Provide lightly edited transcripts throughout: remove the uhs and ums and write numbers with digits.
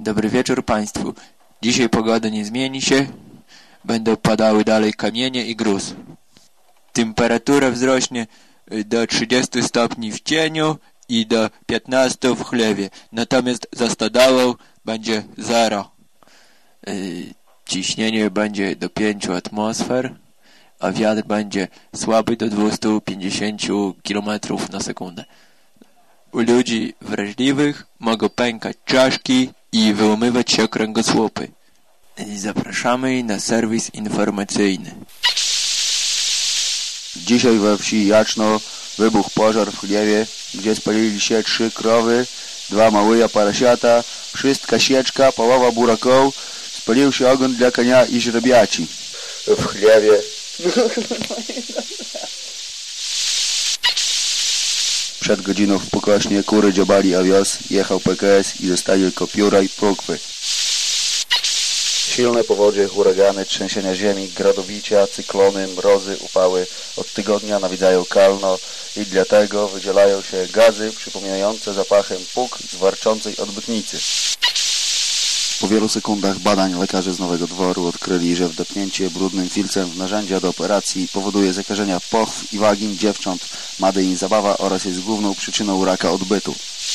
Dobry wieczór Państwu. Dzisiaj pogoda nie zmieni się. Będą padały dalej kamienie i gruz. Temperatura wzrośnie do 30 stopni w cieniu i do 15 w chlewie. Natomiast za stodołą będzie 0. Ciśnienie będzie do 5 atmosfer, a wiatr będzie słaby do 250 km na sekundę. U ludzi wrażliwych mogą pękać czaszki i wyłamywać się kręgosłupy. Zapraszamy na serwis informacyjny. Dzisiaj we wsi Jaczno wybuchł pożar w chlewie, gdzie spalili się 3 krowy, 2 małe parasiata, wszystka sieczka, połowa buraków, spalił się ogon dla konia i źrebiaci. W chlewie. Przed godziną w Pokośnie kury dziobali, a wios jechał PKS i zostali tylko pióra i prókwy. Silne powodzie, huragany, trzęsienia ziemi, gradobicia, cyklony, mrozy, upały od tygodnia nawiedzają Kalno i dlatego wydzielają się gazy przypominające zapachem puk z warczącej odbytnicy. Po wielu sekundach badań lekarze z Nowego Dworu odkryli, że wdepnięcie brudnym filcem w narzędzia do operacji powoduje zakażenia pochw i wagin dziewcząt, mady i zabawa oraz jest główną przyczyną raka odbytu.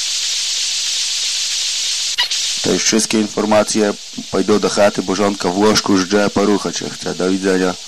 To już wszystkie informacje. Pójdę do chaty, bo żonka w łożku żdże, poruchać się chce. Do widzenia.